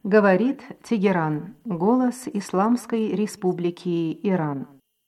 Говорит Тегеран, голос Исламской Республики Иран.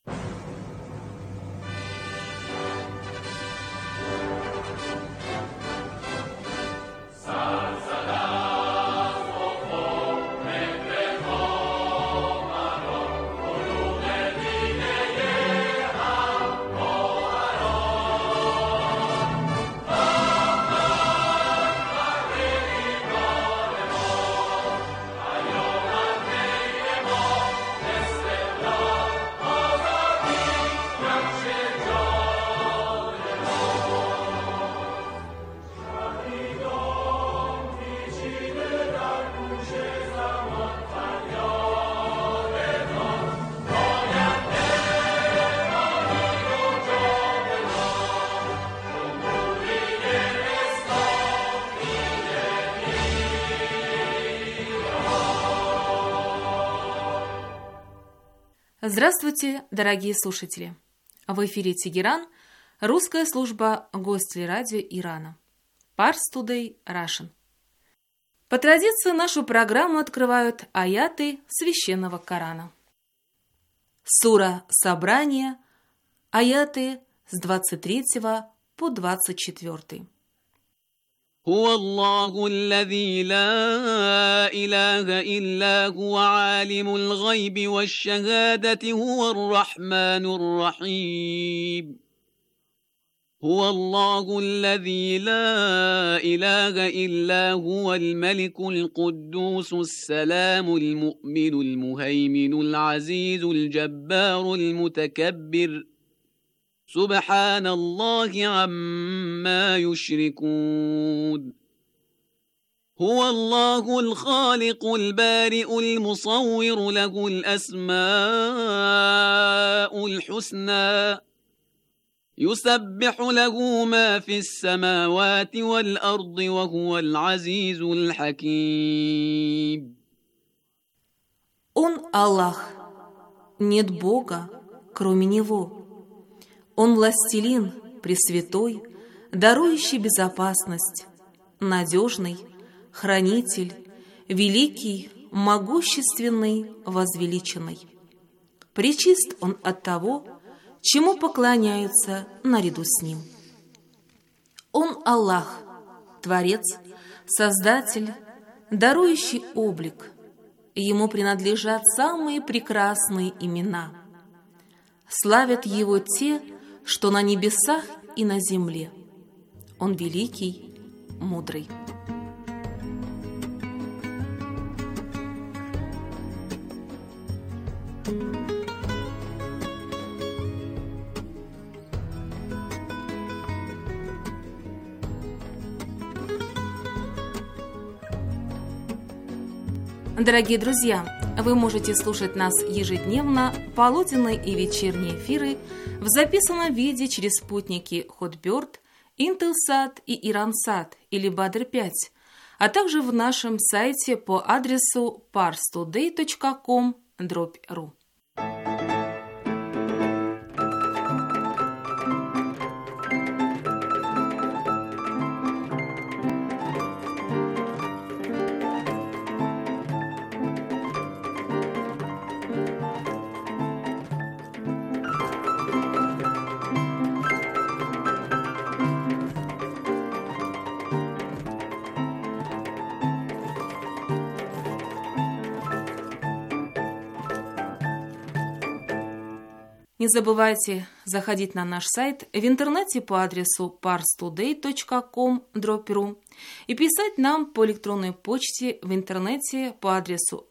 Здравствуйте, дорогие слушатели! В эфире Тегеран, русская служба Гостелерадио Ирана. Pars Today Russian. По традиции нашу программу открывают аяты Священного Корана. Сура Собрание, аяты с 23 по 24. هو الله الذي لا إله إلا هو عالم الغيب والشهادة هو الرحمن الرحيم هو الله الذي لا إله إلا هو الملك القدوس السلام المؤمن المهيمن العزيز الجبار المتكبر سبحان الله عما يشركون هو الله الخالق البارئ المصور له الأسماء الحسنى يسبح له ما في السماوات والأرض وهو العزيز الحكيم. Он Аллах, нет Бога, кроме Него. Он властелин, пресвятой, дарующий безопасность, надежный, хранитель, великий, могущественный, возвеличенный. Пречист он от того, чему поклоняются наряду с ним. Он Аллах, Творец, Создатель, дарующий облик. Ему принадлежат самые прекрасные имена. Славят Его те, что на небесах и на земле. Он великий, мудрый. Дорогие друзья, вы можете слушать нас ежедневно, полуденные и вечерние эфиры в записанном виде через спутники Hotbird, Intelsat и Iransat или Badr-5, а также в нашем сайте по адресу parstoday.com/ru. Не забывайте заходить на наш сайт в интернете по адресу parstoday.com/ru и писать нам по электронной почте в интернете по адресу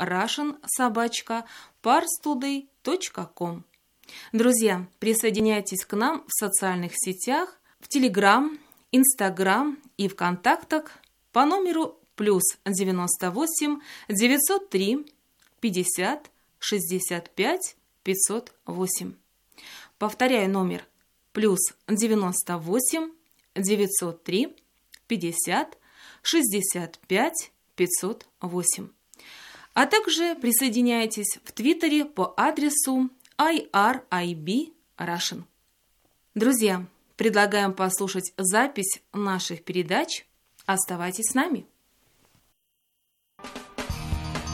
russian@parstoday.com. Друзья, присоединяйтесь к нам в социальных сетях, в Telegram, Instagram и в контактах по номеру +98 903 50 65 508. Повторяю номер +98 903 50 65 508. А также присоединяйтесь в Твиттере по адресу IRIB Russian. Друзья, предлагаем послушать запись наших передач. Оставайтесь с нами.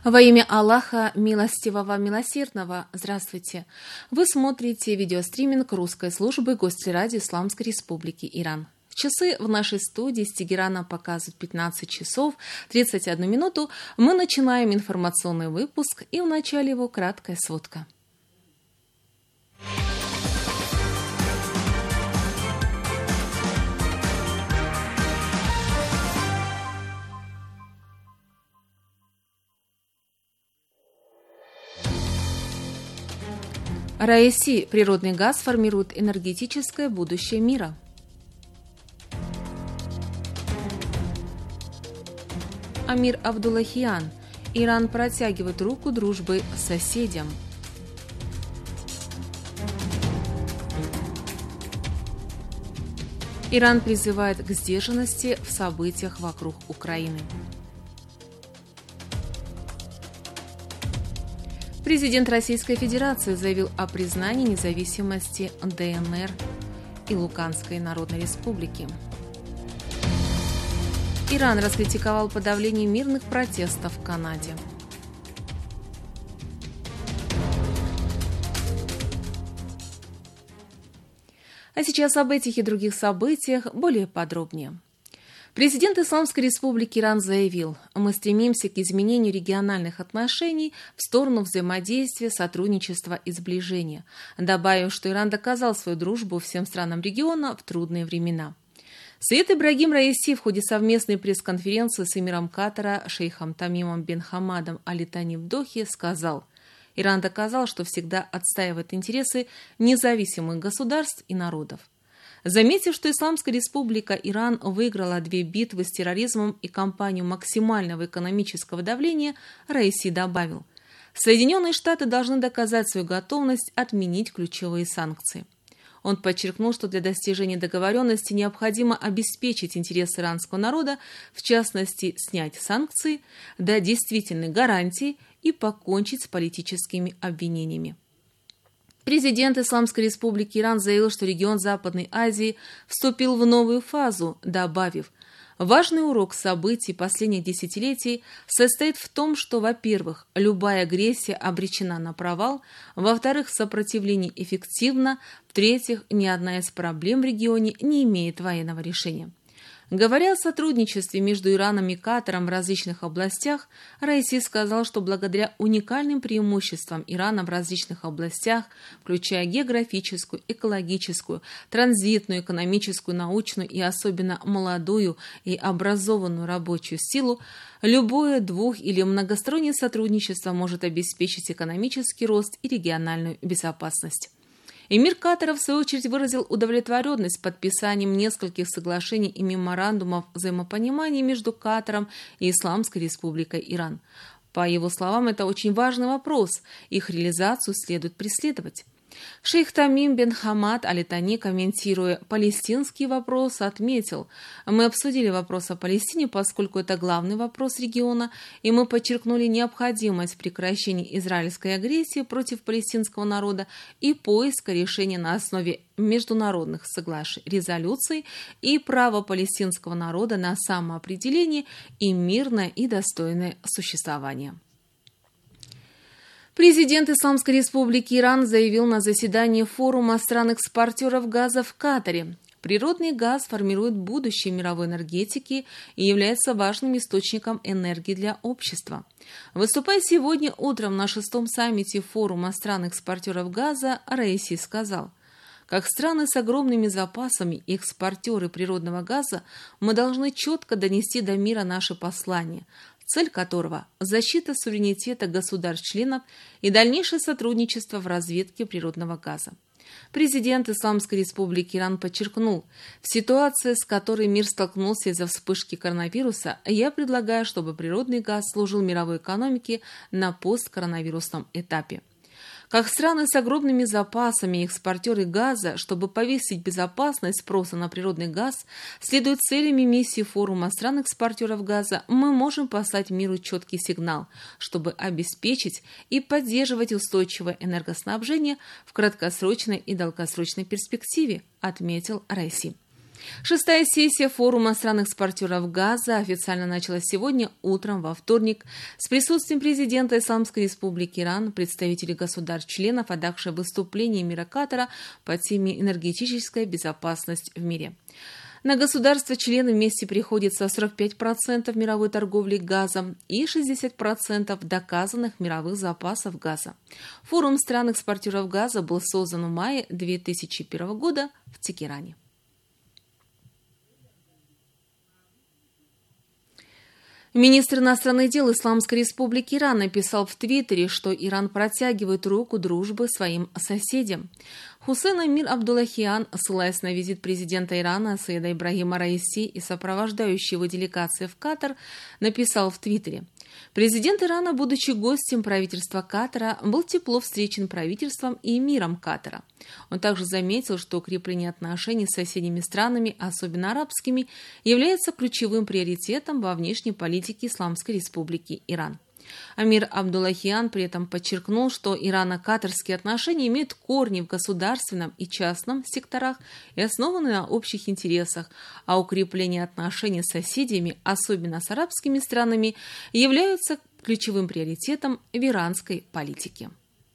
Во имя Аллаха, милостивого, милосердного, здравствуйте! Вы смотрите видеостриминг русской службы Гостелерадио Исламской Республики Иран. Часы в нашей студии с Тегерана показывают 15 часов 31 минуту. Мы начинаем информационный выпуск, и в начале его краткая сводка. Раиси, природный газ формирует энергетическое будущее мира. Амир Абдуллахиян. Иран протягивает руку дружбы соседям. Иран призывает к сдержанности в событиях вокруг Украины. Президент Российской Федерации заявил о признании независимости ДНР и Луганской Народной Республики. Иран раскритиковал подавление мирных протестов в Канаде. А сейчас об этих и других событиях более подробнее. Президент Исламской Республики Иран заявил: «Мы стремимся к изменению региональных отношений в сторону взаимодействия, сотрудничества и сближения», добавив, что Иран доказал свою дружбу всем странам региона в трудные времена. Саид Ибрагим Раиси в ходе совместной пресс-конференции с эмиром Катара шейхом Тамимом бен Хамадом Аль-Тани в Дохе сказал: «Иран доказал, что всегда отстаивает интересы независимых государств и народов». Заметив, что Исламская Республика Иран выиграла 2 битвы с терроризмом и кампанию максимального экономического давления, Раиси добавил: «Соединенные Штаты должны доказать свою готовность отменить ключевые санкции». Он подчеркнул, что для достижения договоренности необходимо обеспечить интересы иранского народа, в частности, снять санкции, дать действительные гарантии и покончить с политическими обвинениями. Президент Исламской Республики Иран заявил, что регион Западной Азии вступил в новую фазу, добавив: «Важный урок событий последних десятилетий состоит в том, что, во-первых, любая агрессия обречена на провал, во-вторых, сопротивление эффективно, в-третьих, ни одна из проблем в регионе не имеет военного решения». Говоря о сотрудничестве между Ираном и Катаром в различных областях, Раиси сказал, что благодаря уникальным преимуществам Ирана в различных областях, включая географическую, экологическую, транзитную, экономическую, научную и особенно молодую и образованную рабочую силу, любое двух- или многостороннее сотрудничество может обеспечить экономический рост и региональную безопасность. Эмир Катара, в свою очередь, выразил удовлетворенность подписанием нескольких соглашений и меморандумов взаимопонимания между Катаром и Исламской Республикой Иран. По его словам, это очень важный вопрос, их реализацию следует преследовать. Шейх Тамим бен Хамад Аль-Тани, комментируя палестинский вопрос, отметил: «Мы обсудили вопрос о Палестине, поскольку это главный вопрос региона, и мы подчеркнули необходимость прекращения израильской агрессии против палестинского народа и поиска решения на основе международных соглашений, резолюций и права палестинского народа на самоопределение и мирное и достойное существование». Президент Исламской Республики Иран заявил на заседании форума стран-экспортеров газа в Катаре: «Природный газ формирует будущее мировой энергетики и является важным источником энергии для общества». Выступая сегодня утром на 6-м саммите форума стран-экспортеров газа, Раиси сказал: «Как страны с огромными запасами и экспортеры природного газа, мы должны четко донести до мира наше послание, цель которого – защита суверенитета государств-членов и дальнейшее сотрудничество в разведке природного газа». Президент Исламской Республики Иран подчеркнул: «В ситуации, с которой мир столкнулся из-за вспышки коронавируса, я предлагаю, чтобы природный газ служил мировой экономике на посткоронавирусном этапе». Как страны с огромными запасами и экспортеры газа, чтобы повысить безопасность спроса на природный газ, следуя целям и миссии форума стран-экспортеров газа, мы можем послать миру четкий сигнал, чтобы обеспечить и поддерживать устойчивое энергоснабжение в краткосрочной и долгосрочной перспективе, отметил Раиси. Шестая сессия форума стран-экспортеров газа официально началась сегодня утром, во вторник, с присутствием президента Исламской Республики Иран, представителей государств-членов, а также выступления Эмира-Катара по теме «Энергетическая безопасность в мире». На государства-члены вместе приходится 45% мировой торговли газом и 60% доказанных мировых запасов газа. Форум стран-экспортеров газа был создан в мае 2001 года в Тегеране. Министр иностранных дел Исламской Республики Иран написал в Твиттере, что Иран протягивает руку дружбы своим соседям. Хусейн Амир Абдуллахиан, ссылаясь на визит президента Ирана Саида Ибрагима Раиси и сопровождающей его делегации в Катар, написал в Твиттере: «Президент Ирана, будучи гостем правительства Катара, был тепло встречен правительством и эмиром Катара». Он также заметил, что укрепление отношений с соседними странами, особенно арабскими, является ключевым приоритетом во внешней политике Исламской Республики Иран. Амир Абдуллахиан при этом подчеркнул, что ирано-катарские отношения имеют корни в государственном и частном секторах и основаны на общих интересах, а укрепление отношений с соседями, особенно с арабскими странами, является ключевым приоритетом в иранской политике.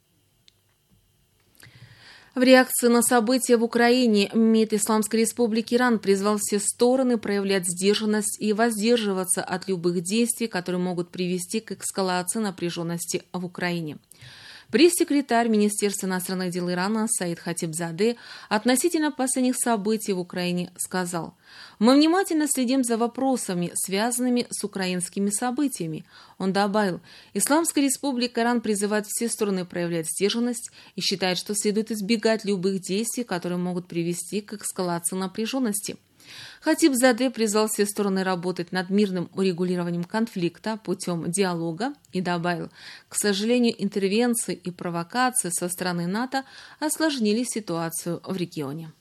В реакции на события в Украине МИД Исламской Республики Иран призвал все стороны проявлять сдержанность и воздерживаться от любых действий, которые могут привести к эскалации напряженности в Украине. Пресс-секретарь Министерства иностранных дел Ирана Саид Хатибзаде относительно последних событий в Украине сказал: «Мы внимательно следим за вопросами, связанными с украинскими событиями». Он добавил: «Исламская Республика Иран призывает все стороны проявлять сдержанность и считает, что следует избегать любых действий, которые могут привести к эскалации напряженности». Хатибзаде призвал все стороны работать над мирным урегулированием конфликта путем диалога и добавил: «К сожалению, интервенции и провокации со стороны НАТО осложнили ситуацию в регионе».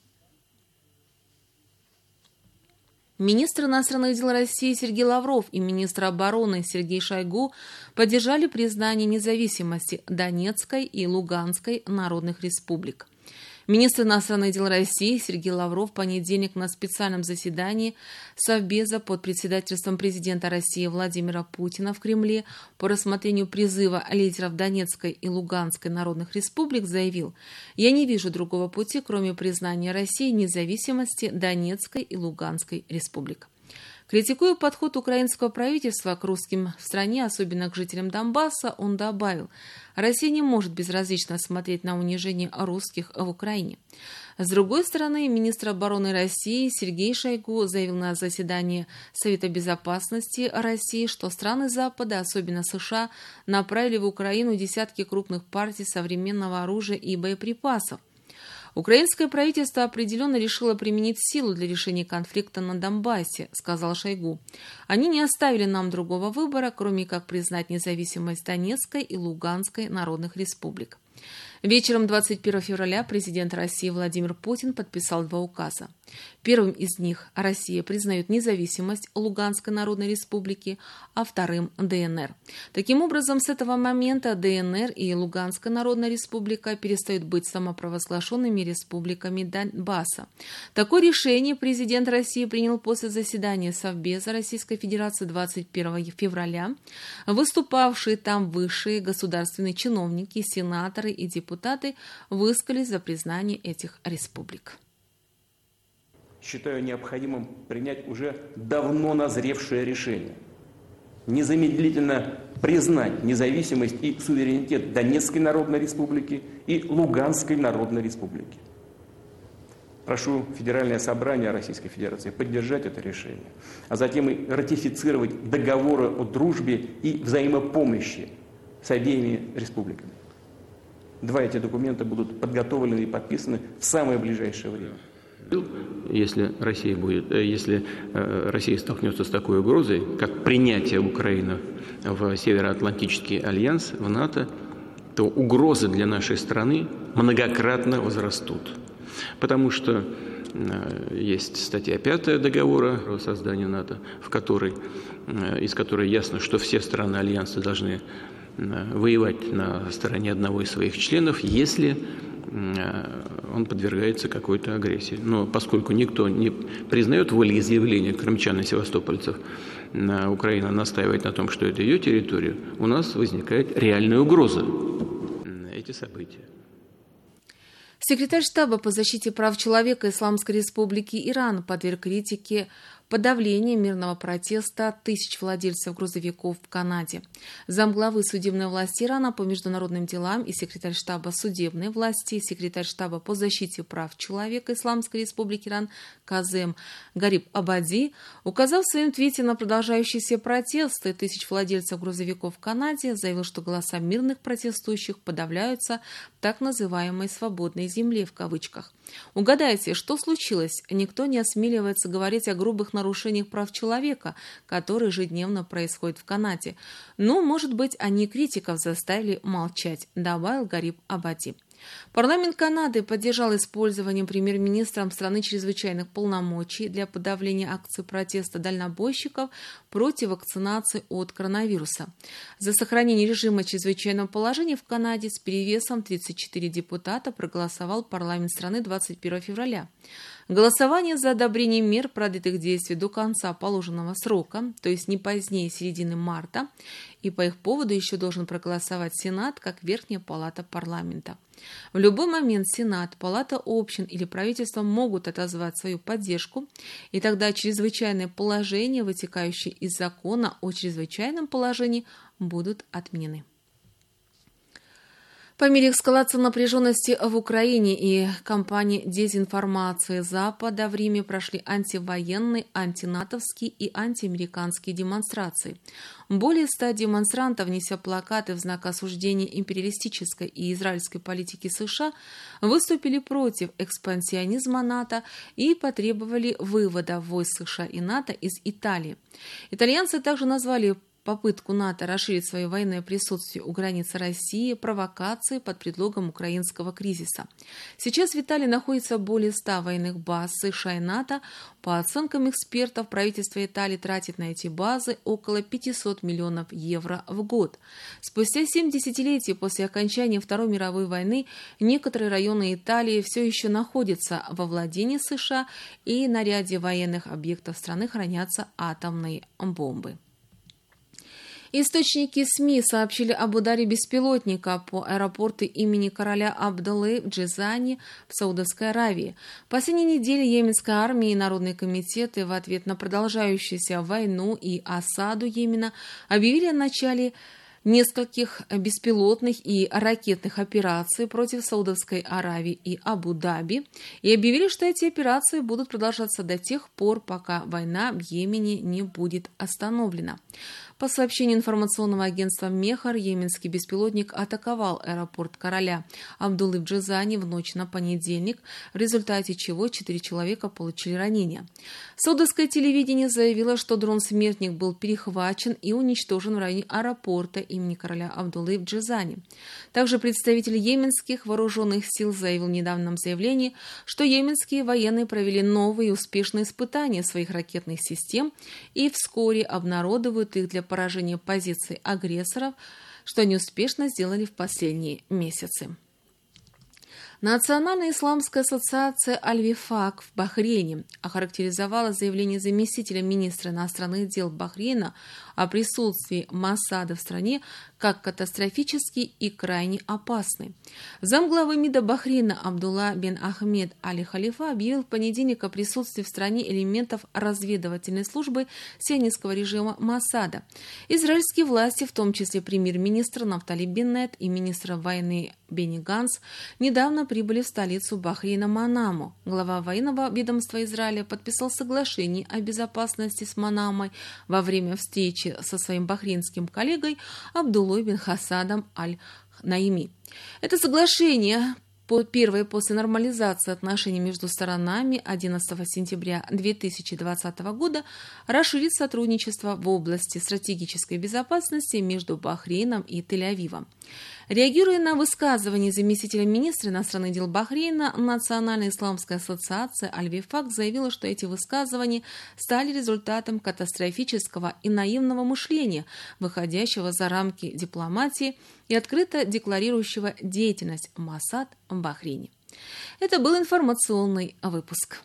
Министр иностранных дел России Сергей Лавров и министр обороны Сергей Шойгу поддержали признание независимости Донецкой и Луганской народных республик. Министр иностранных дел России Сергей Лавров в понедельник на специальном заседании Совбеза под председательством президента России Владимира Путина в Кремле по рассмотрению призыва лидеров Донецкой и Луганской народных республик заявил: «Я не вижу другого пути, кроме признания России независимости Донецкой и Луганской республик». Критикуя подход украинского правительства к русским в стране, особенно к жителям Донбасса, он добавил: «Россия не может безразлично смотреть на унижение русских в Украине». С другой стороны, министр обороны России Сергей Шойгу заявил на заседании Совета безопасности России, что страны Запада, особенно США, направили в Украину десятки крупных партий современного оружия и боеприпасов. «Украинское правительство определенно решило применить силу для решения конфликта на Донбассе», — сказал Шойгу. «Они не оставили нам другого выбора, кроме как признать независимость Донецкой и Луганской народных республик». Вечером 21 февраля президент России Владимир Путин подписал 2 указа. Первым из них Россия признает независимость Луганской Народной Республики, а вторым – ДНР. Таким образом, с этого момента ДНР и Луганская Народная Республика перестают быть самопровозглашенными республиками Донбасса. Такое решение президент России принял после заседания Совбеза Российской Федерации 21 февраля. Выступавшие там высшие государственные чиновники, сенаторы и депутаты высказались за признание этих республик. Считаю необходимым принять уже давно назревшее решение. Незамедлительно признать независимость и суверенитет Донецкой Народной Республики и Луганской Народной Республики. Прошу Федеральное собрание Российской Федерации поддержать это решение, а затем и ратифицировать договоры о дружбе и взаимопомощи с обеими республиками. 2 эти документа будут подготовлены и подписаны в самое ближайшее время. Если Россия столкнется с такой угрозой, как принятие Украины в Североатлантический альянс, в НАТО, то угрозы для нашей страны многократно возрастут. Потому что есть статья 5 договора о создании НАТО, из которой ясно, что все страны альянса должны воевать на стороне одного из своих членов, если он подвергается какой-то агрессии. Но поскольку никто не признает волеизъявления крымчан и севастопольцев, Украина настаивает на том, что это ее территория, у нас возникает реальная угроза эти события. Секретарь штаба по защите прав человека Исламской Республики Иран подверг критике подавление мирного протеста тысяч владельцев грузовиков в Канаде. Замглавы судебной власти Ирана по международным делам и секретарь штаба судебной власти, секретарь штаба по защите прав человека Исламской Республики Иран Казем Гариб Абади указал в своем твите на продолжающиеся протесты тысяч владельцев грузовиков в Канаде, заявил, что голоса мирных протестующих подавляются в так называемой «свободной земле» в кавычках. Угадайте, что случилось? Никто не осмеливается говорить о грубых нарушениях прав человека, которые ежедневно происходят в Канаде. Но, может быть, они критиков заставили молчать, добавил Гариб Абади. Парламент Канады поддержал использование премьер-министром страны чрезвычайных полномочий для подавления акций протеста дальнобойщиков против вакцинации от коронавируса. За сохранение режима чрезвычайного положения в Канаде с перевесом 34 депутата проголосовал парламент страны 21 февраля. Голосование за одобрение мер продлит их действия до конца положенного срока, то есть не позднее середины марта, и по их поводу еще должен проголосовать Сенат как Верхняя палата парламента. В любой момент Сенат, Палата общин или правительство могут отозвать свою поддержку, и тогда чрезвычайные положения, вытекающие из закона о чрезвычайном положении, будут отменены. По мере эскалации напряженности в Украине и кампании дезинформации Запада в Риме прошли антивоенные, антинатовские и антиамериканские демонстрации. Более 100 демонстрантов, неся плакаты в знак осуждения империалистической и израильской политики США, выступили против экспансионизма НАТО и потребовали вывода войск США и НАТО из Италии. Итальянцы также назвали попытку НАТО расширить свое военное присутствие у границ России провокацией под предлогом украинского кризиса. Сейчас в Италии находится более 100 военных баз США и НАТО. По оценкам экспертов, правительство Италии тратит на эти базы около 500 миллионов евро в год. Спустя 7 десятилетий после окончания Второй мировой войны некоторые районы Италии все еще находятся во владении США, и на ряде военных объектов страны хранятся атомные бомбы. Источники СМИ сообщили об ударе беспилотника по аэропорту имени короля Абдуллы в Джизане в Саудовской Аравии. В последние недели йеменская армия и народные комитеты в ответ на продолжающуюся войну и осаду Йемена объявили о начале нескольких беспилотных и ракетных операций против Саудовской Аравии и Абу-Даби и объявили, что эти операции будут продолжаться до тех пор, пока война в Йемене не будет остановлена. По сообщению информационного агентства Мехар, йеменский беспилотник атаковал аэропорт короля Абдуллы в Джизане в ночь на понедельник, в результате чего 4 человека получили ранения. Саудовское телевидение заявило, что дрон-смертник был перехвачен и уничтожен в районе аэропорта имени короля Абдуллы в Джизане. Также представитель йеменских вооруженных сил заявил в недавнем заявлении, что йеменские военные провели новые успешные испытания своих ракетных систем и вскоре обнародуют их для поражения позиций агрессоров, что они успешно сделали в последние месяцы. Национальная исламская ассоциация Аль-Вифак в Бахрейне охарактеризовала заявление заместителя министра иностранных дел Бахрейна о присутствии Моссада в стране как катастрофический и крайне опасный. Замглавы МИДа Бахрейна Абдулла бен Ахмед Али-Халифа объявил в понедельник о присутствии в стране элементов разведывательной службы сионистского режима Моссада. Израильские власти, в том числе премьер-министр Нафтали Беннет и министр войны Бенни Ганц, недавно прибыли в столицу Бахрейна Манаму. Глава военного ведомства Израиля подписал соглашение о безопасности с Манамой во время встречи со своим бахрейнским коллегой Абдуллой бен Хасадом Аль-Наими. Это соглашение, первое после нормализации отношений между сторонами 11 сентября 2020 года, расширит сотрудничество в области стратегической безопасности между Бахрейном и Тель-Авивом. Реагируя на высказывание заместителя министра иностранных дел Бахрейна, Национальная исламская ассоциация Аль-Вифак заявила, что эти высказывания стали результатом катастрофического и наивного мышления, выходящего за рамки дипломатии и открыто декларирующего деятельность Моссад в Бахрейне. Это был информационный выпуск.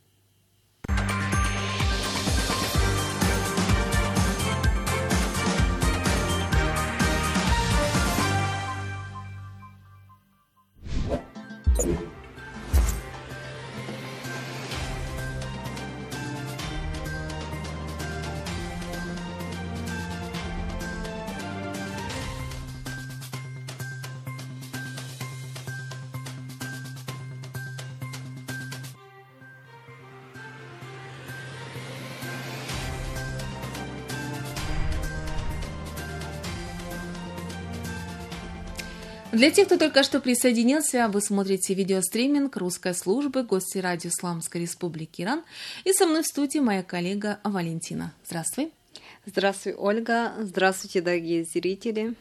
Для тех, кто только что присоединился, вы смотрите видеостриминг русской службы Гости радио Исламской Республики Иран. И со мной в студии моя коллега Валентина. Здравствуй. Здравствуй, Ольга. Здравствуйте, дорогие зрители.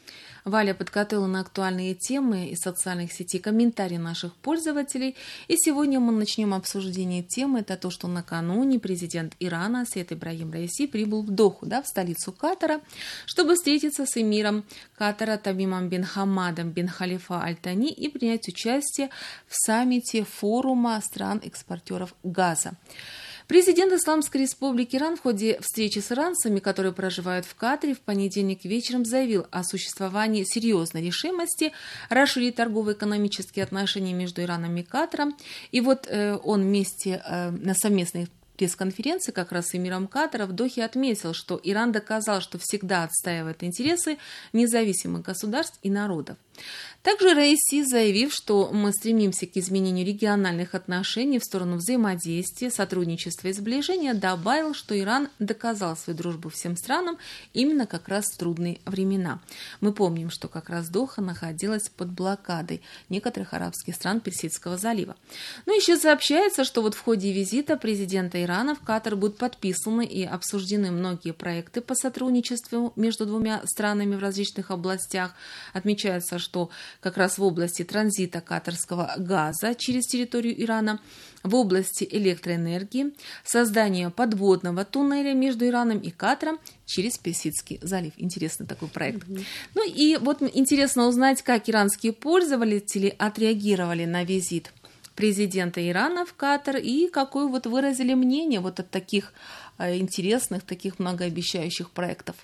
Валя подготовила на актуальные темы из социальных сетей комментарии наших пользователей. И сегодня мы начнем обсуждение темы. Это то, что накануне президент Ирана Сейд Ибрахим Раиси прибыл в Доху, в столицу Катара, чтобы встретиться с эмиром Катара Тамимом бин Хамадом бин Халифа Аль-Тани и принять участие в саммите форума стран-экспортеров газа. Президент Исламской Республики Иран в ходе встречи с иранцами, которые проживают в Катаре, в понедельник вечером заявил о существовании серьезной решимости расширить торгово-экономические отношения между Ираном и Катаром. И вот он вместе на совместной пресс-конференции как раз с эмиром Катара в Дохе отметил, что Иран доказал, что всегда отстаивает интересы независимых государств и народов. Также Раиси, заявив, что мы стремимся к изменению региональных отношений в сторону взаимодействия, сотрудничества и сближения, добавил, что Иран доказал свою дружбу всем странам именно как раз в трудные времена. Мы помним, что как раз Доха находилась под блокадой некоторых арабских стран Персидского залива. Но еще сообщается, что вот в ходе визита президента Ирана в Катар будут подписаны и обсуждены многие проекты по сотрудничеству между двумя странами в различных областях. Отмечается, что как раз в области транзита катарского газа через территорию Ирана, в области электроэнергии, создание подводного туннеля между Ираном и Катаром через Персидский залив. Интересный такой проект. Ну и вот интересно узнать, как иранские пользователи отреагировали на визит президента Ирана в Катар и какое вот выразили мнение вот от таких интересных, таких многообещающих проектов.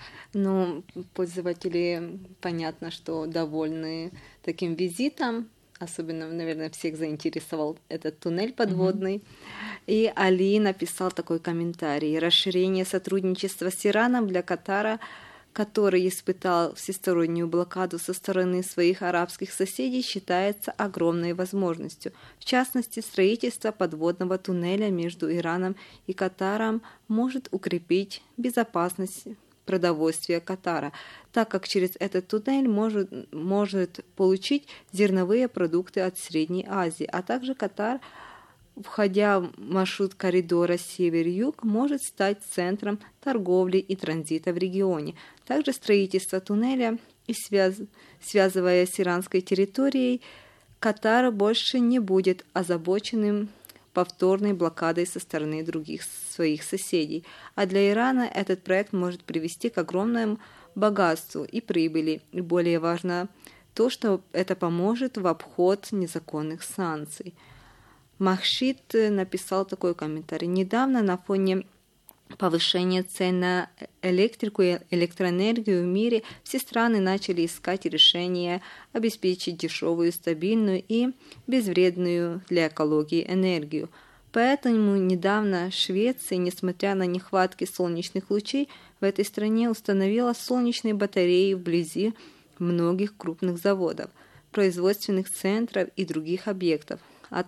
Ну, пользователи, понятно, что довольны таким визитом. Особенно, наверное, всех заинтересовал этот туннель подводный. И Али написал такой комментарий. Расширение сотрудничества с Ираном для Катара, который испытал всестороннюю блокаду со стороны своих арабских соседей, считается огромной возможностью. В частности, строительство подводного туннеля между Ираном и Катаром может укрепить безопасность продовольствия Катара, так как через этот туннель может получить зерновые продукты от Средней Азии, а также Катар, входя в маршрут коридора север-юг, может стать центром торговли и транзита в регионе. Также строительство туннеля и связывая с иранской территорией, Катар больше не будет озабоченным повторной блокадой со стороны других своих соседей. А для Ирана этот проект может привести к огромному богатству и прибыли. И более важно то, что это поможет в обход незаконных санкций. Махшид написал такой комментарий. Недавно на фоне повышения цен на электрику и электроэнергию в мире все страны начали искать решения обеспечить дешевую, стабильную и безвредную для экологии энергию. Поэтому недавно Швеция, несмотря на нехватки солнечных лучей, в этой стране установила солнечные батареи вблизи многих крупных заводов, производственных центров и других объектов, а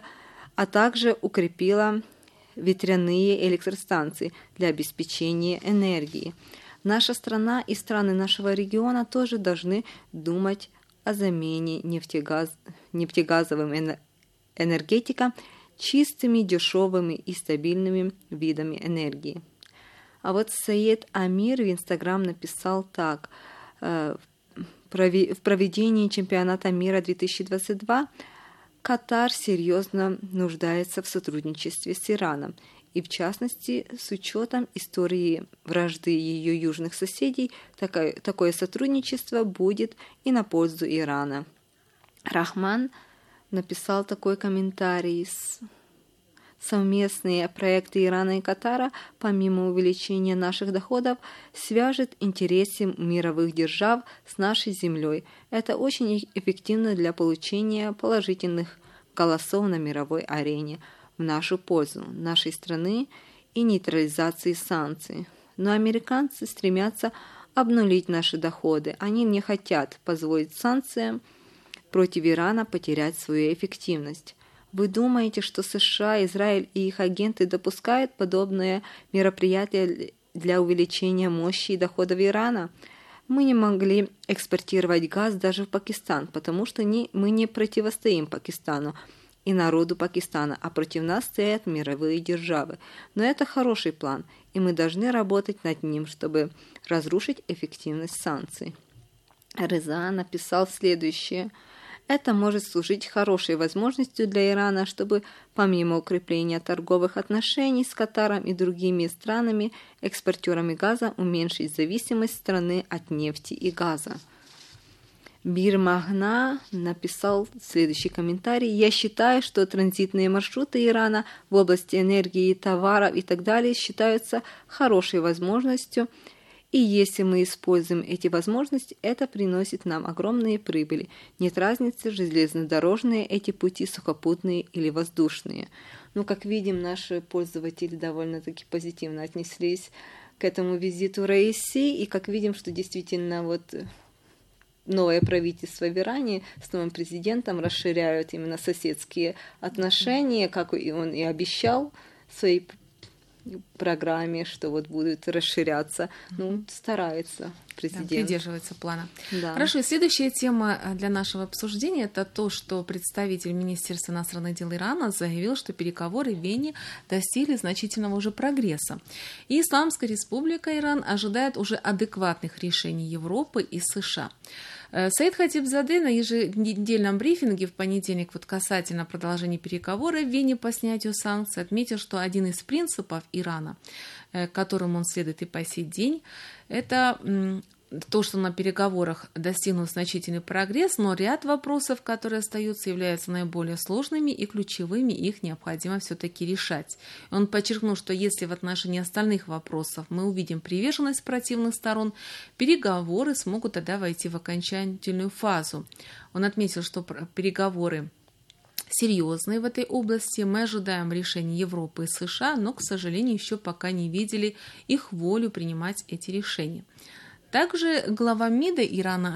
также укрепила ветряные электростанции для обеспечения энергии. Наша страна и страны нашего региона тоже должны думать о замене нефтегазовым энергетикам чистыми, дешевыми и стабильными видами энергии. А вот Саид Амир в Инстаграм написал так. проведении чемпионата мира 2022 Катар серьезно нуждается в сотрудничестве с Ираном, и в частности, с учетом истории вражды ее южных соседей, такое сотрудничество будет и на пользу Ирана. Рахман написал такой комментарий: совместные проекты Ирана и Катара, помимо увеличения наших доходов, свяжет интересы мировых держав с нашей землей. Это очень эффективно для получения положительных голосов на мировой арене в нашу пользу нашей страны и нейтрализации санкций. Но американцы стремятся обнулить наши доходы. Они не хотят позволить санкциям против Ирана потерять свою эффективность. Вы думаете, что США, Израиль и их агенты допускают подобные мероприятия для увеличения мощи и доходов Ирана? Мы не могли экспортировать газ даже в Пакистан, потому что мы не противостоим Пакистану и народу Пакистана, а против нас стоят мировые державы. Но это хороший план, и мы должны работать над ним, чтобы разрушить эффективность санкций. Реза написал следующее: это может служить хорошей возможностью для Ирана, чтобы помимо укрепления торговых отношений с Катаром и другими странами, экспортерами газа, уменьшить зависимость страны от нефти и газа. Бир Магна написал следующий комментарий: «Я считаю, что транзитные маршруты Ирана в области энергии, товаров и так далее считаются хорошей возможностью, и если мы используем эти возможности, это приносит нам огромные прибыли. Нет разницы, железнодорожные эти пути, сухопутные или воздушные». Ну, как видим, наши пользователи довольно-таки позитивно отнеслись к этому визиту Раиси, и как видим, что действительно новое правительство в Иране с новым президентом расширяют именно соседские отношения, как он и обещал в своей программе, что будут расширяться. Старается президент. Да, придерживается плана. Да. Хорошо, следующая тема для нашего обсуждения — это то, что представитель Министерства иностранных дел Ирана заявил, что переговоры в Вене достигли значительного уже прогресса. И Исламская республика Иран ожидает уже адекватных решений Европы и США. Саид Хатибзаде на еженедельном брифинге в понедельник касательно продолжения переговоров в Вене по снятию санкций отметил, что один из принципов Ирана, которым он следует и по сей день, это то, что на переговорах достигнут значительный прогресс, но ряд вопросов, которые остаются, являются наиболее сложными и ключевыми, их необходимо все-таки решать. Он подчеркнул, что если в отношении остальных вопросов мы увидим приверженность противных сторон, переговоры смогут тогда войти в окончательную фазу. Он отметил, что переговоры серьезные в этой области, мы ожидаем решений Европы и США, но, к сожалению, еще пока не видели их волю принимать эти решения. Также глава МИДа Ирана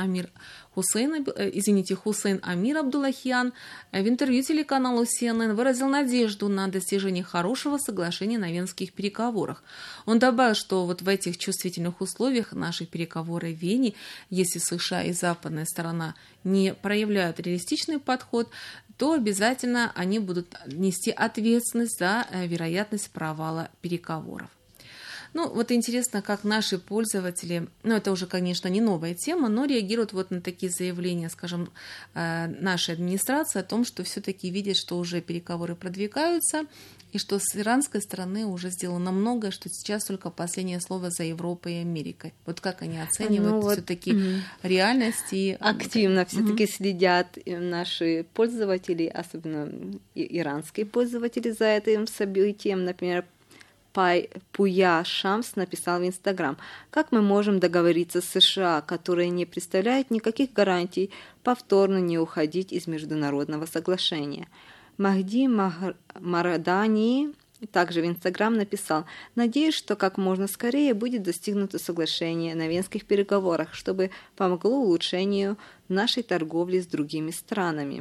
Хусейн Амир Абдуллахиан в интервью телеканалу CNN выразил надежду на достижение хорошего соглашения на венских переговорах. Он добавил, что в этих чувствительных условиях наши переговоры в Вене, если США и западная сторона не проявляют реалистичный подход, то обязательно они будут нести ответственность за вероятность провала переговоров. Интересно, как наши пользователи, это уже, конечно, не новая тема, но реагируют на такие заявления, скажем, нашей администрации о том, что все-таки видят, что уже переговоры продвигаются, и что с иранской стороны уже сделано многое, что сейчас только последнее слово за Европой и Америкой. Как они оценивают все-таки реальность и... Активно все-таки следят наши пользователи, особенно иранские пользователи, за этим событием. Например, Пуя Шамс написал в Инстаграм: «Как мы можем договориться с США, которые не представляют никаких гарантий повторно не уходить из международного соглашения?» Махди Марадани также в Инстаграм написал: «Надеюсь, что как можно скорее будет достигнуто соглашение на венских переговорах, чтобы помогло улучшению нашей торговли с другими странами».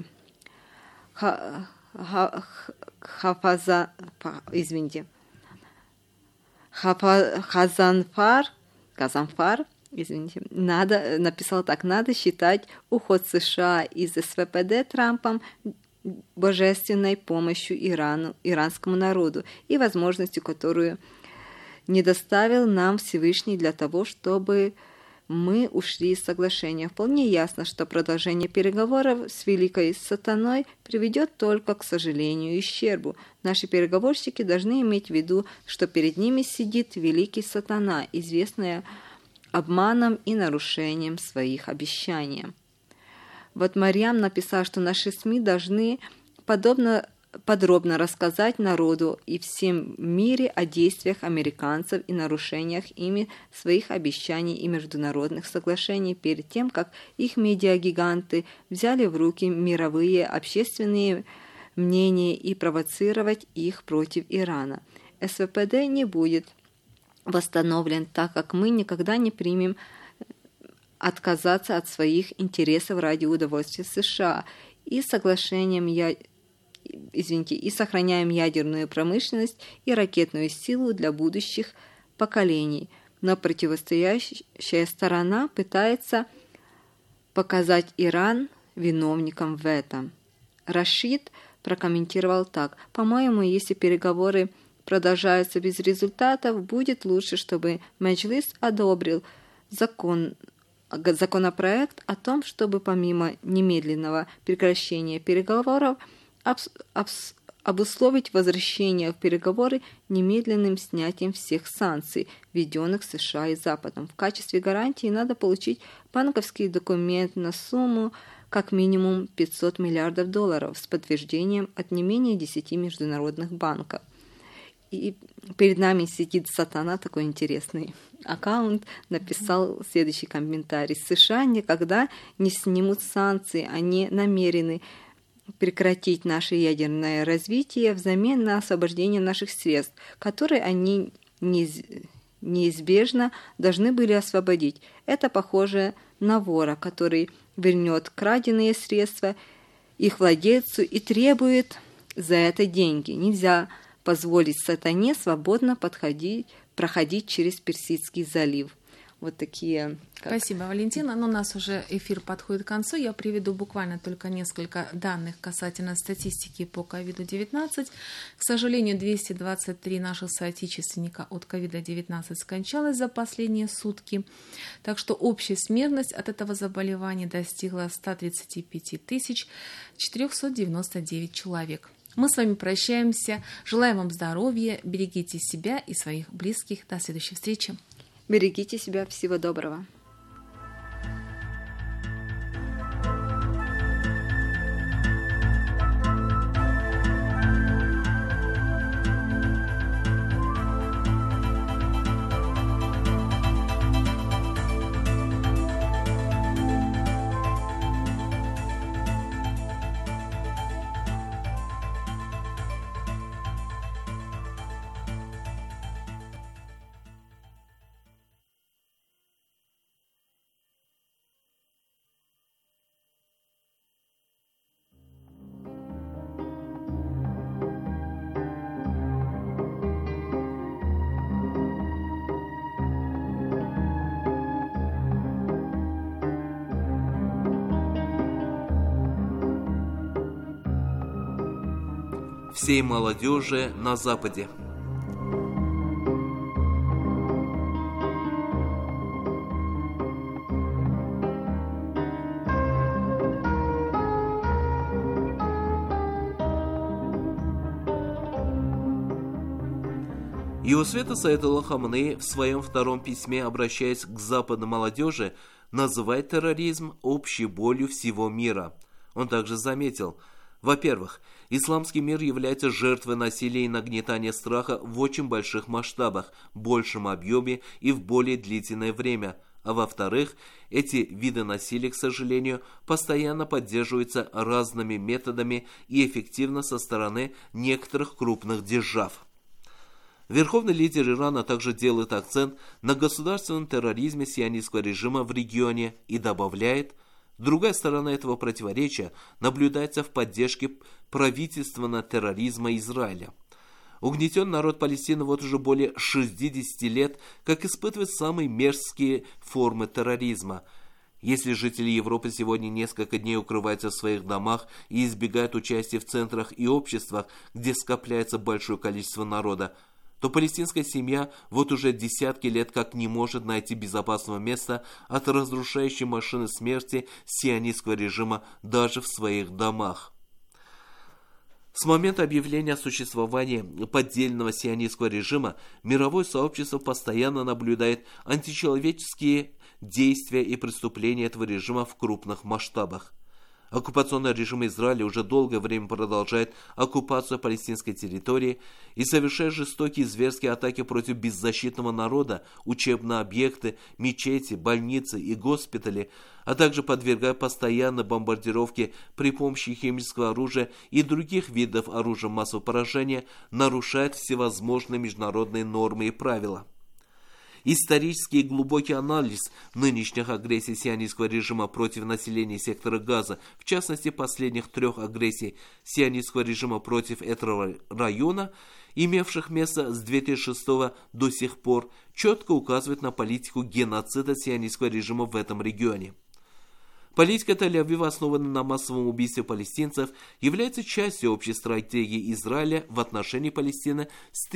Хазанфар, написал так: «Надо считать уход США из СВПД Трампом божественной помощью иранскому народу и возможностью, которую не доставил нам Всевышний для того, чтобы мы ушли из соглашения. Вполне ясно, что продолжение переговоров с Великой Сатаной приведет только, к сожалению, ущербу. Наши переговорщики должны иметь в виду, что перед ними сидит Великий Сатана, известная обманом и нарушением своих обещаний. Вот Марьям написала, что наши СМИ должны подробно рассказать народу и всем мире о действиях американцев и нарушениях ими своих обещаний и международных соглашений перед тем, как их медиагиганты взяли в руки мировые общественные мнения и провоцировать их против Ирана. СВПД не будет восстановлен, так как мы никогда не примем отказаться от своих интересов ради удовольствия США и соглашением и сохраняем ядерную промышленность и ракетную силу для будущих поколений. Но противостоящая сторона пытается показать Иран виновником в этом. Рашид прокомментировал так: «По-моему, если переговоры продолжаются без результатов, будет лучше, чтобы Меджлис одобрил законопроект о том, чтобы помимо немедленного прекращения переговоров обусловить возвращение в переговоры немедленным снятием всех санкций, введенных США и Западом. В качестве гарантии надо получить банковский документ на сумму как минимум $500 миллиардов с подтверждением от не менее 10 международных банков». И перед нами сидит Сатана, такой интересный аккаунт, написал следующий комментарий: «США никогда не снимут санкции, они намерены прекратить наше ядерное развитие взамен на освобождение наших средств, которые они неизбежно должны были освободить. Это похоже на вора, который вернет краденые средства их владельцу и требует за это деньги. Нельзя позволить сатане свободно проходить через Персидский залив». Вот такие... Спасибо, Валентина. Но у нас уже эфир подходит к концу. Я приведу буквально только несколько данных касательно статистики по COVID-19. К сожалению, 223 наших соотечественника от COVID-19 скончалось за последние сутки. Так что общая смертность от этого заболевания достигла 135 499 человек. Мы с вами прощаемся. Желаем вам здоровья, берегите себя и своих близких. До следующей встречи. Берегите себя. Всего доброго. Всей молодежи на Западе. Его Светлость Аятолла Хамнеи в своем втором письме, обращаясь к западной молодежи, называет терроризм общей болью всего мира. Он также заметил: во-первых, исламский мир является жертвой насилия и нагнетания страха в очень больших масштабах, большем объеме и в более длительное время. А во-вторых, эти виды насилия, к сожалению, постоянно поддерживаются разными методами и эффективно со стороны некоторых крупных держав. Верховный лидер Ирана также делает акцент на государственном терроризме сионистского режима в регионе и добавляет: другая сторона этого противоречия наблюдается в поддержке правительственного терроризма Израиля. Угнетенный народ Палестины вот уже более 60 лет как испытывает самые мерзкие формы терроризма. Если жители Европы сегодня несколько дней укрываются в своих домах и избегают участия в центрах и обществах, где скопляется большое количество народа, то палестинская семья вот уже десятки лет как не может найти безопасного места от разрушающей машины смерти сионистского режима даже в своих домах. С момента объявления о существовании поддельного сионистского режима мировое сообщество постоянно наблюдает античеловеческие действия и преступления этого режима в крупных масштабах. Оккупационный режим Израиля уже долгое время продолжает оккупацию палестинской территории и совершает жестокие зверские атаки против беззащитного народа, учебные объекты, мечети, больницы и госпитали, а также подвергая постоянной бомбардировке при помощи химического оружия и других видов оружия массового поражения, нарушает всевозможные международные нормы и правила. Исторический и глубокий анализ нынешних агрессий сионистского режима против населения сектора Газа, в частности последних 3 агрессий сионистского режима против этого района, имевших место с 2006 до сих пор, четко указывает на политику геноцида сионистского режима в этом регионе. Политика Тель-Авива, основанная на массовом убийстве палестинцев, является частью общей стратегии Израиля в отношении Палестины с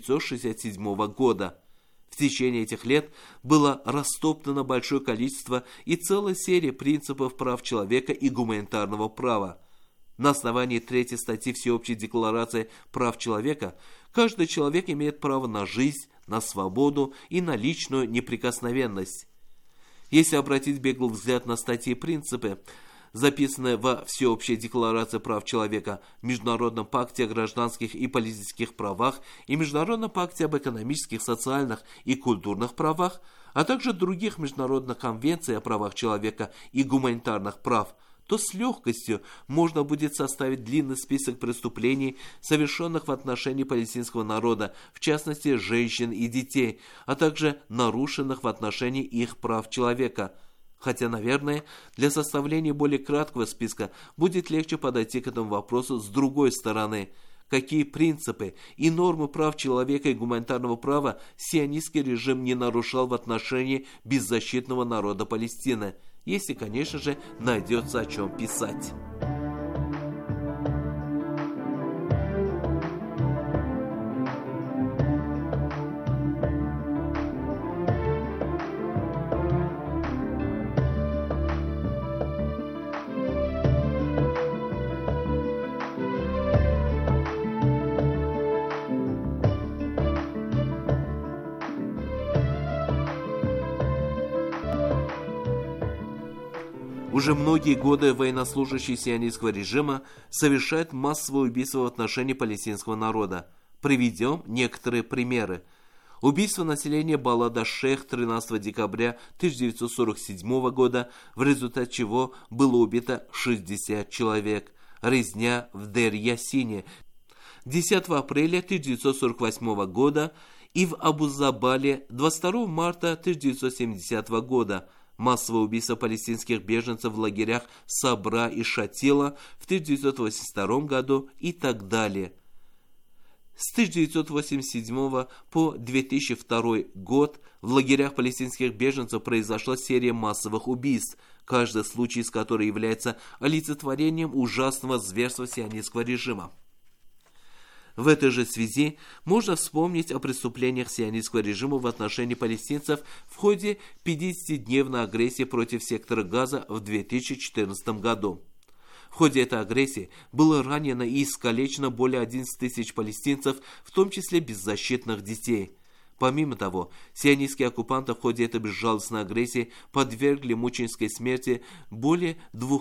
1967 года. В течение этих лет было растоптано большое количество и целая серия принципов прав человека и гуманитарного права. На основании 3 статьи Всеобщей декларации прав человека каждый человек имеет право на жизнь, на свободу и на личную неприкосновенность. Если обратить беглый взгляд на статьи и принципы, записанные во Всеобщей декларации прав человека, Международном пакте о гражданских и политических правах и Международном пакте об экономических, социальных и культурных правах, а также других международных конвенций о правах человека и гуманитарных прав, то с легкостью можно будет составить длинный список преступлений, совершенных в отношении палестинского народа, в частности женщин и детей, а также нарушенных в отношении их прав человека. Хотя, наверное, для составления более краткого списка будет легче подойти к этому вопросу с другой стороны. Какие принципы и нормы прав человека и гуманитарного права сионистский режим не нарушал в отношении беззащитного народа Палестины, если, конечно же, найдется о чем писать. Уже многие годы военнослужащие сионистского режима совершают массовые убийства в отношении палестинского народа. Приведем некоторые примеры. Убийство населения Балад-аш-Шейх 13 декабря 1947 года, в результате чего было убито 60 человек. Резня в Дер-Ясине 10 апреля 1948 года и в Абу-Забале 22 марта 1970 года. Массовое убийство палестинских беженцев в лагерях Сабра и Шатила в 1982 году и так далее. С 1987 по 2002 год в лагерях палестинских беженцев произошла серия массовых убийств, каждый случай из которых является олицетворением ужасного зверства сионистского режима. В этой же связи можно вспомнить о преступлениях сионистского режима в отношении палестинцев в ходе 50-дневной агрессии против сектора Газа в 2014 году. В ходе этой агрессии было ранено и искалечено более 11 тысяч палестинцев, в том числе беззащитных детей. Помимо того, сионистские оккупанты в ходе этой безжалостной агрессии подвергли мученической смерти более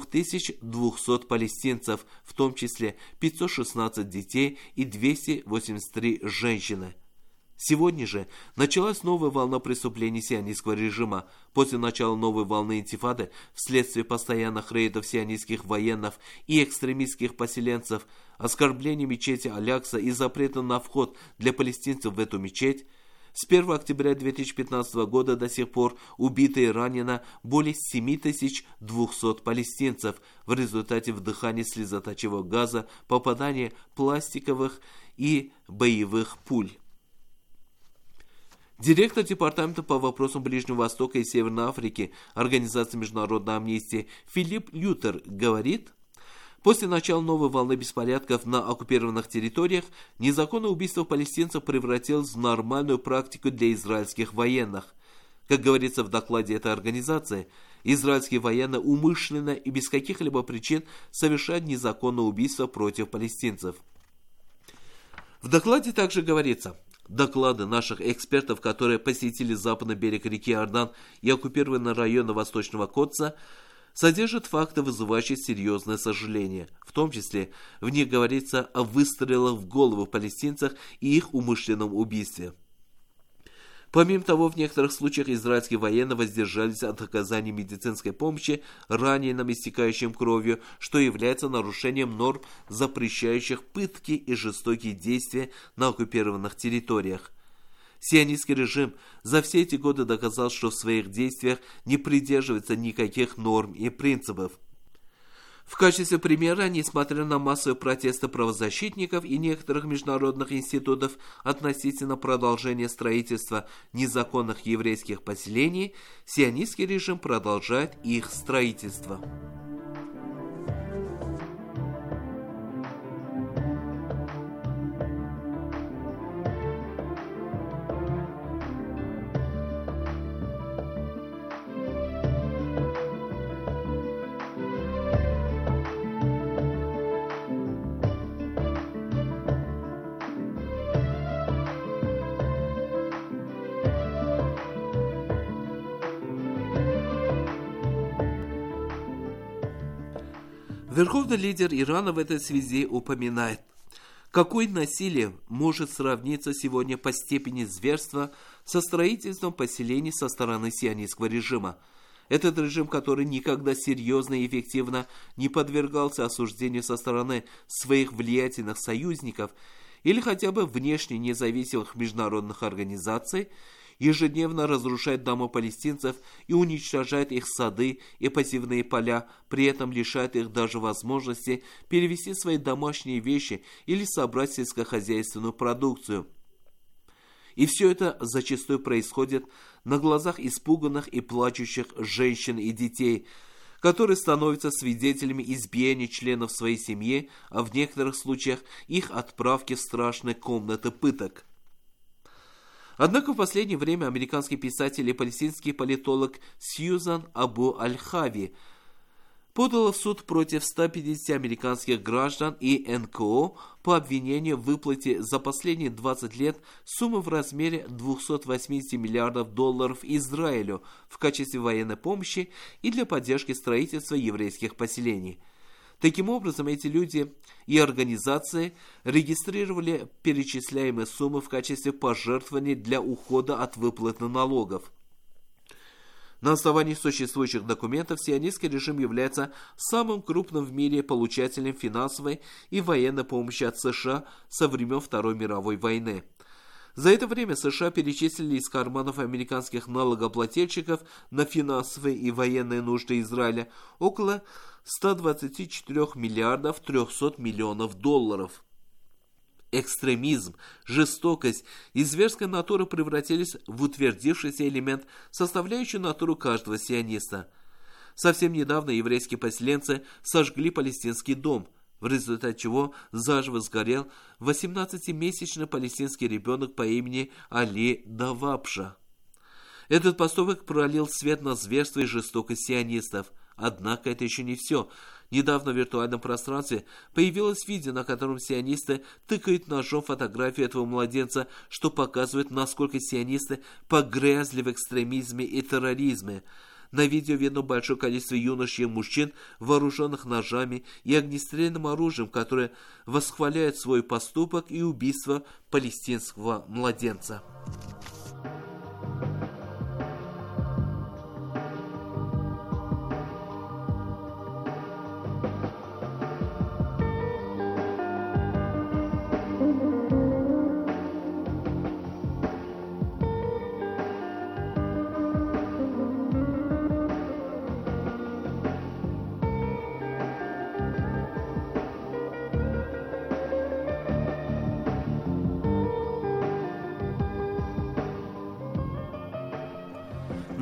2200 палестинцев, в том числе 516 детей и 283 женщины. Сегодня же началась новая волна преступлений сионистского режима. После начала новой волны интифады, вследствие постоянных рейдов сионистских военных и экстремистских поселенцев, оскорбления мечети Алякса и запрета на вход для палестинцев в эту мечеть, с 1 октября 2015 года до сих пор убито и ранено более 7200 палестинцев в результате вдыхания слезоточивого газа, попадания пластиковых и боевых пуль. Директор Департамента по вопросам Ближнего Востока и Северной Африки Организации Международной Амнистии Филипп Лютер говорит: После начала новой волны беспорядков на оккупированных территориях незаконное убийство палестинцев превратилось в нормальную практику для израильских военных. Как говорится в докладе этой организации, израильские военные умышленно и без каких-либо причин совершают незаконное убийство против палестинцев. В докладе также говорится: доклады наших экспертов, которые посетили западный берег реки Иордан и оккупированные районы Восточного Котца, содержат факты, вызывающие серьезное сожаление. В том числе в них говорится о выстрелах в голову палестинцах и их умышленном убийстве. Помимо того, в некоторых случаях израильские военные воздержались от оказания медицинской помощи раненым, истекающим кровью, что является нарушением норм, запрещающих пытки и жестокие действия на оккупированных территориях. Сионистский режим за все эти годы доказал, что в своих действиях не придерживается никаких норм и принципов. В качестве примера, несмотря на массовые протесты правозащитников и некоторых международных институтов относительно продолжения строительства незаконных еврейских поселений, сионистский режим продолжает их строительство. Верховный лидер Ирана в этой связи упоминает: какое насилие может сравниться сегодня по степени зверства со строительством поселений со стороны сионистского режима. Этот режим, который никогда серьезно и эффективно не подвергался осуждению со стороны своих влиятельных союзников или хотя бы внешне независимых международных организаций, ежедневно разрушает дома палестинцев и уничтожает их сады и посевные поля, при этом лишает их даже возможности перевести свои домашние вещи или собрать сельскохозяйственную продукцию. И все это зачастую происходит на глазах испуганных и плачущих женщин и детей, которые становятся свидетелями избиения членов своей семьи, а в некоторых случаях их отправки в страшные комнаты пыток. Однако в последнее время американский писатель и палестинский политолог Сьюзан Абу Аль-Хави подала в суд против 150 американских граждан и НКО по обвинению в выплате за последние 20 лет суммы в размере 280 миллиардов долларов Израилю в качестве военной помощи и для поддержки строительства еврейских поселений. Таким образом, эти люди и организации регистрировали перечисляемые суммы в качестве пожертвований для ухода от выплаты налогов. На основании существующих документов сионистский режим является самым крупным в мире получателем финансовой и военной помощи от США со времен Второй мировой войны. За это время США перечислили из карманов американских налогоплательщиков на финансовые и военные нужды Израиля около 124 миллиардов 300 миллионов долларов. Экстремизм, жестокость и зверская натура превратились в утвердившийся элемент, составляющий натуру каждого сиониста. Совсем недавно еврейские поселенцы сожгли палестинский дом, в результате чего заживо сгорел 18-месячный палестинский ребенок по имени Али Давабша. Этот поступок пролил свет на зверство и жестокость сионистов. Однако это еще не все. Недавно в виртуальном пространстве появилось видео, на котором сионисты тыкают ножом фотографию этого младенца, что показывает, насколько сионисты погрязли в экстремизме и терроризме. На видео видно большое количество юношей и мужчин, вооруженных ножами и огнестрельным оружием, которые восхваляют свой поступок и убийство палестинского младенца.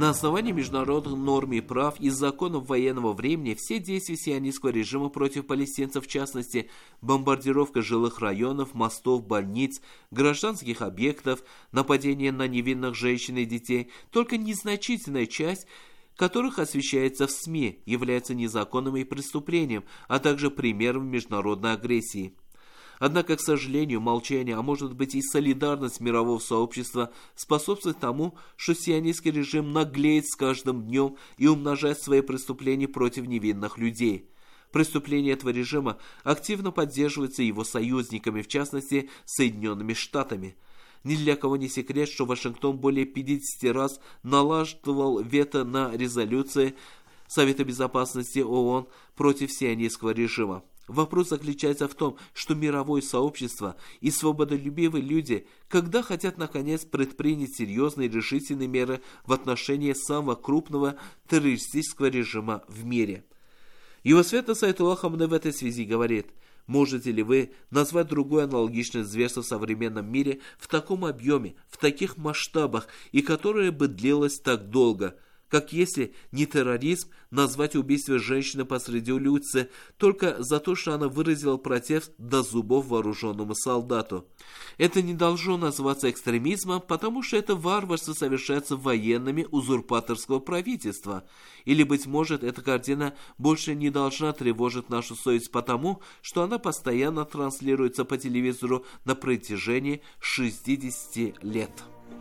На основании международных норм и прав и законов военного времени все действия сионистского режима против палестинцев, в частности, бомбардировка жилых районов, мостов, больниц, гражданских объектов, нападения на невинных женщин и детей, только незначительная часть которых освещается в СМИ, является незаконным и преступлением, а также примером международной агрессии. Однако, к сожалению, молчание, а может быть и солидарность мирового сообщества способствует тому, что сионистский режим наглеет с каждым днем и умножает свои преступления против невинных людей. Преступления этого режима активно поддерживаются его союзниками, в частности, Соединенными Штатами. Ни для кого не секрет, что Вашингтон более 50 раз налаживал вето на резолюции Совета Безопасности ООН против сионистского режима. Вопрос заключается в том, что мировое сообщество и свободолюбивые люди, когда хотят наконец предпринять серьезные и решительные меры в отношении самого крупного террористического режима в мире. Его Светлость Аятолла Хамней в этой связи говорит: можете ли вы назвать другое аналогичное зверство в современном мире в таком объеме, в таких масштабах и которое бы длилось так долго, как если не терроризм, назвать убийство женщины посреди улицы только за то, что она выразила протест до зубов вооруженному солдату. Это не должно называться экстремизмом, потому что это варварство совершается военными узурпаторского правительства. Или, быть может, эта картина больше не должна тревожить нашу совесть потому, что она постоянно транслируется по телевизору на протяжении 60 лет.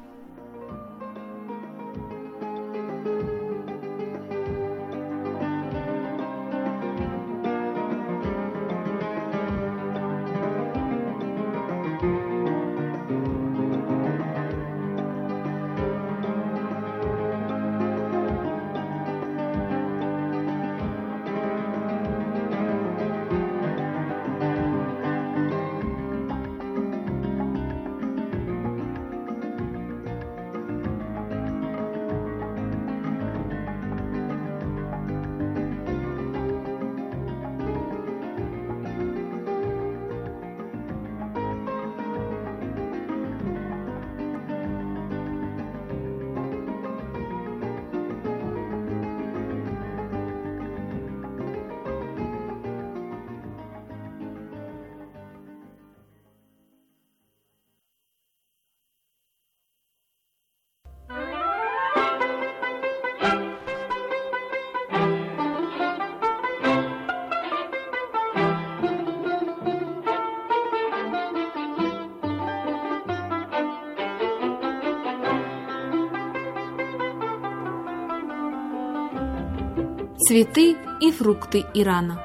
Цветы и фрукты Ирана.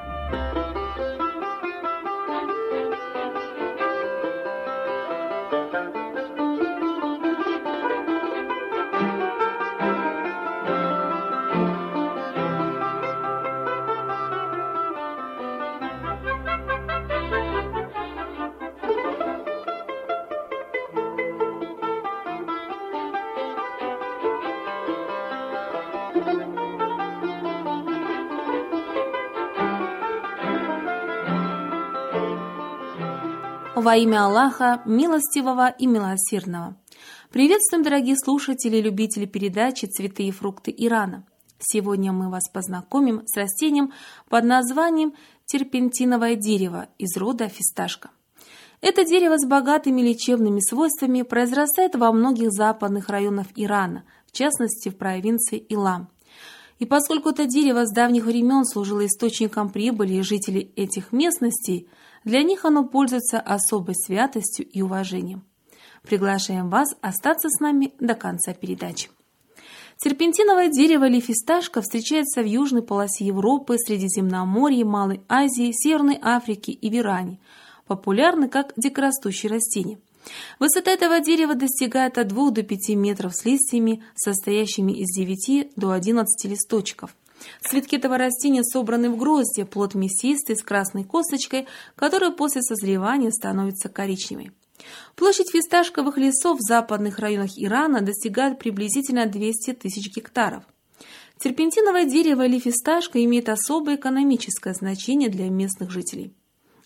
Во имя Аллаха, милостивого и милосердного. Приветствуем, дорогие слушатели и любители передачи «Цветы и фрукты Ирана». Сегодня мы вас познакомим с растением под названием терпентиновое дерево из рода фисташка. Это дерево с богатыми лечебными свойствами произрастает во многих западных районах Ирана, в частности в провинции Илам. И поскольку это дерево с давних времен служило источником прибыли жителей этих местностей, для них оно пользуется особой святостью и уважением. Приглашаем вас остаться с нами до конца передачи. Терпентиновое дерево или фисташка встречается в южной полосе Европы, Средиземноморья, Малой Азии, Северной Африке и в Иране. Популярны как дикорастущее растение. Высота этого дерева достигает от 2 до 5 метров с листьями, состоящими из 9 до 11 листочков. Цветки этого растения собраны в гроздья, плод мясистый, с красной косточкой, которая после созревания становится коричневой. Площадь фисташковых лесов в западных районах Ирана достигает приблизительно 200 тысяч гектаров. Терпентиновое дерево или фисташка имеет особое экономическое значение для местных жителей.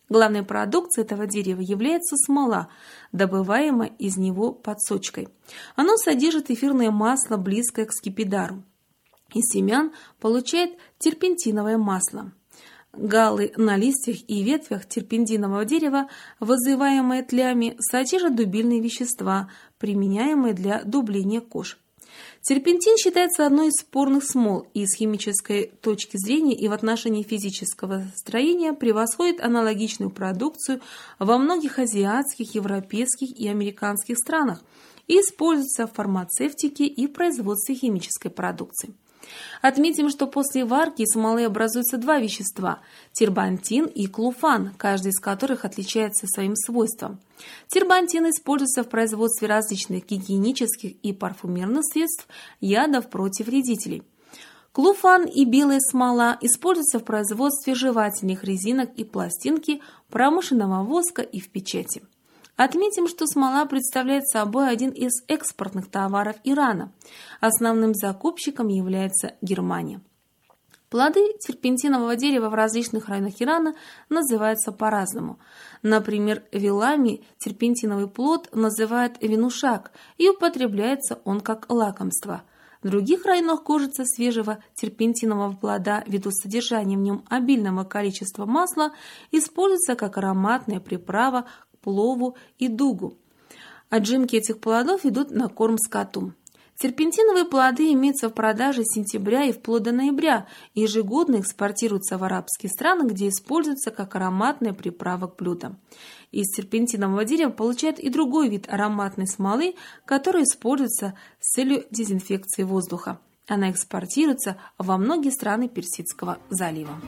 Главной продукцией этого дерева является смола, добываемая из него подсочкой. Оно содержит эфирное масло, близкое к скипидару. Из семян получает терпентиновое масло. Галлы на листьях и ветвях терпентинового дерева, вызываемые тлями, содержат дубильные вещества, применяемые для дубления кож. Терпентин считается одной из спорных смол и с химической точки зрения и в отношении физического строения превосходит аналогичную продукцию во многих азиатских, европейских и американских странах и используется в фармацевтике и производстве химической продукции. Отметим, что после варки из смолы образуются два вещества – тербантин и клуфан, каждый из которых отличается своим свойством. Тербантин используется в производстве различных гигиенических и парфюмерных средств, ядов против вредителей. Клуфан и белая смола используются в производстве жевательных резинок и пластинки, промышленного воска и в печати. Отметим, что смола представляет собой один из экспортных товаров Ирана. Основным закупщиком является Германия. Плоды терпентинового дерева в различных районах Ирана называются по-разному. Например, вилами терпентиновый плод называют винушак и употребляется он как лакомство. В других районах кожица свежего терпентинового плода, ввиду содержания в нем обильного количества масла, используется как ароматная приправа к плову и дугу. Отжимки этих плодов идут на корм скоту. Терпентиновые плоды имеются в продаже с сентября и вплоть до ноября и ежегодно экспортируются в арабские страны, где используются как ароматная приправа к блюдам. Из терпентинового дерева получают и другой вид ароматной смолы, который используется с целью дезинфекции воздуха. Она экспортируется во многие страны Персидского залива.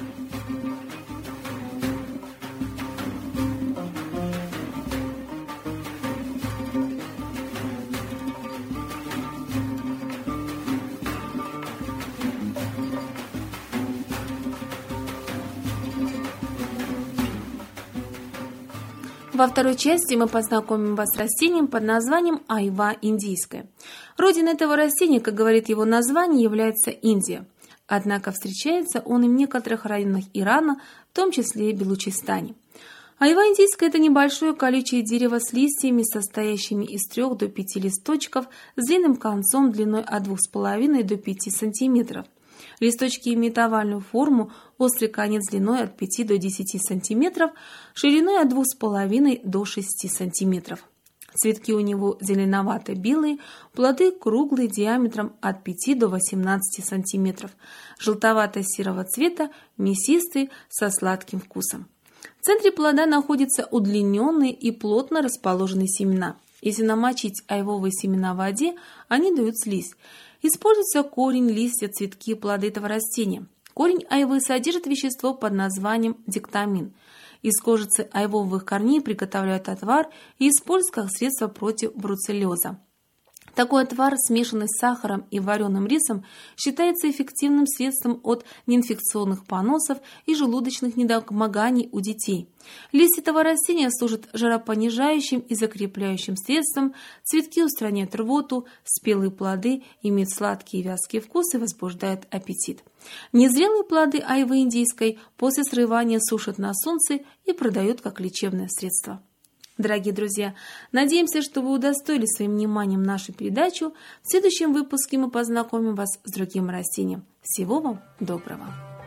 Во второй части мы познакомим вас с растением под названием айва индийская. Родиной этого растения, как говорит его название, является Индия. Однако встречается он и в некоторых районах Ирана, в том числе и Белучистане. Айва индийская – это небольшое колючее дерево с листьями, состоящими из 3 до 5 листочков с длинным концом длиной от 2,5 до 5 см. Листочки имеют овальную форму, острый конец длиной от 5 до 10 см, шириной от 2,5 до 6 см. Цветки у него зеленовато-белые, плоды круглые диаметром от 5 до 18 см, желтовато-серого цвета, мясистые, со сладким вкусом. В центре плода находятся удлиненные и плотно расположенные семена. Если намочить айвовые семена в воде, они дают слизь. Используется корень, листья, цветки, плоды этого растения. Корень айвы содержит вещество под названием диктамин. Из кожицы айвовых корней приготовляют отвар и используют как средство против бруцеллеза. Такой отвар, смешанный с сахаром и вареным рисом, считается эффективным средством от неинфекционных поносов и желудочных недомоганий у детей. Листья этого растения служат жаропонижающим и закрепляющим средством, цветки устраняют рвоту, спелые плоды имеют сладкий и вязкий вкус и возбуждают аппетит. Незрелые плоды айвы индийской после срывания сушат на солнце и продают как лечебное средство. Дорогие друзья, надеемся, что вы удостоили своим вниманием нашу передачу. В следующем выпуске мы познакомим вас с другим растением. Всего вам доброго!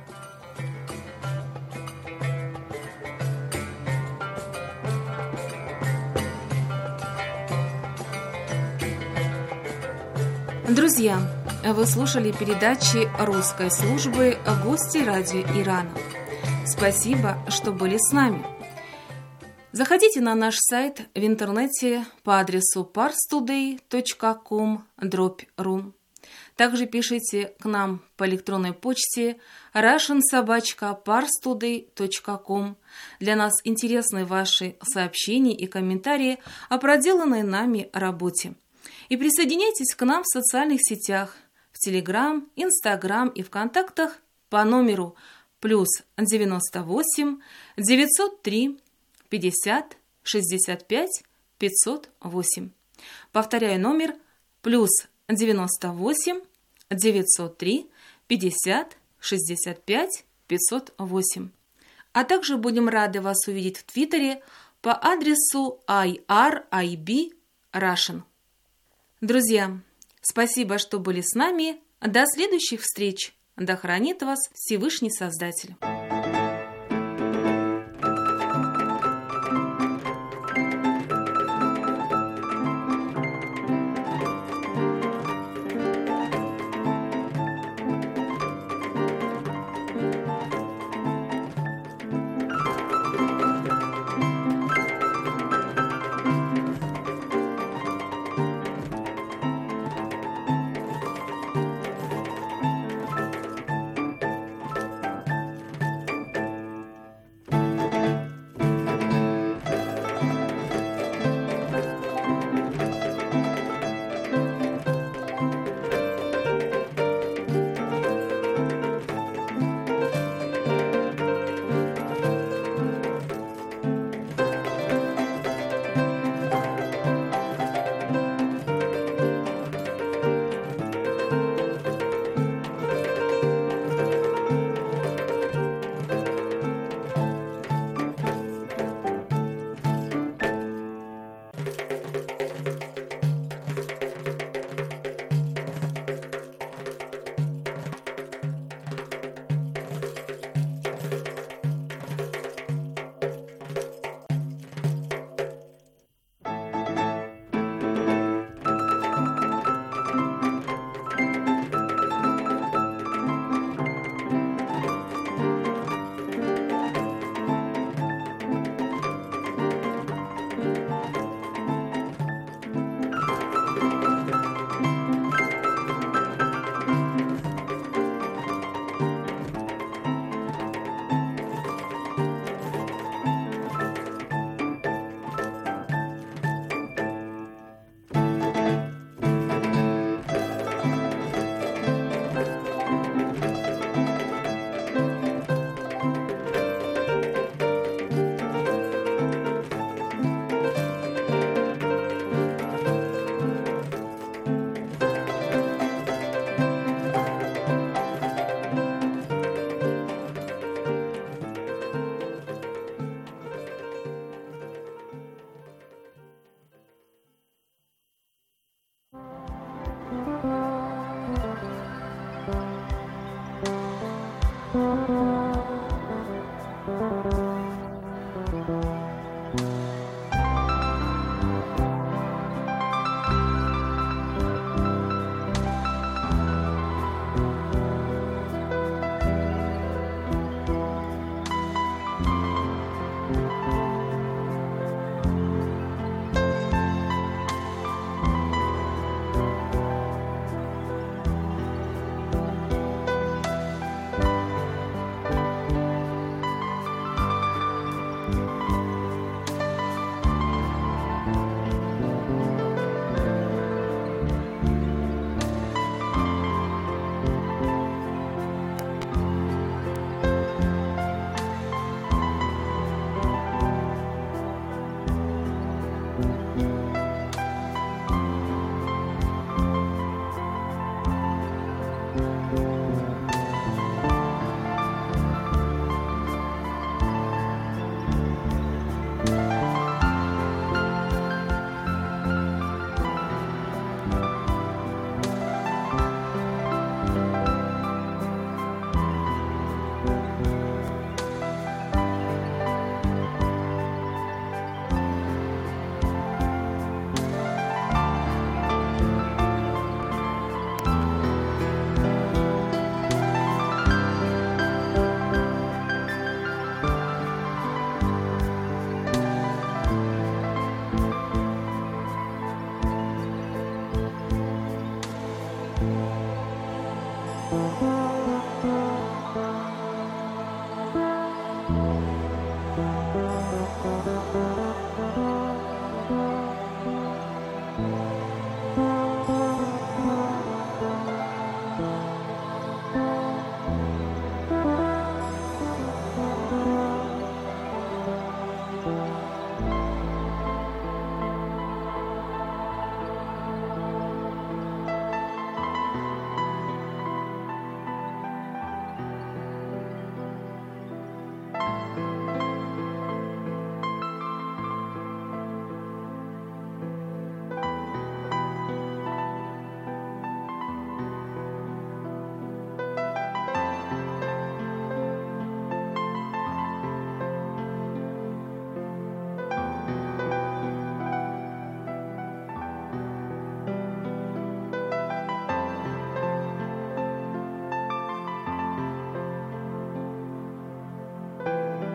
Друзья, вы слушали передачи русской службы «Гости радио Ирана». Спасибо, что были с нами. Заходите на наш сайт в интернете по адресу parstoday.com/ru. Также пишите к нам по электронной почте russian@parstoday.com. Для нас интересны ваши сообщения и комментарии о проделанной нами работе. И присоединяйтесь к нам в социальных сетях, в Telegram, Instagram и ВКонтактах по номеру +98 903 50 65 508. Повторяю номер +98 903 50 65 508. А также будем рады вас увидеть в Твиттере по адресу IRIB Russian. Друзья, спасибо, что были с нами. До следующих встреч. Да хранит вас Всевышний Создатель.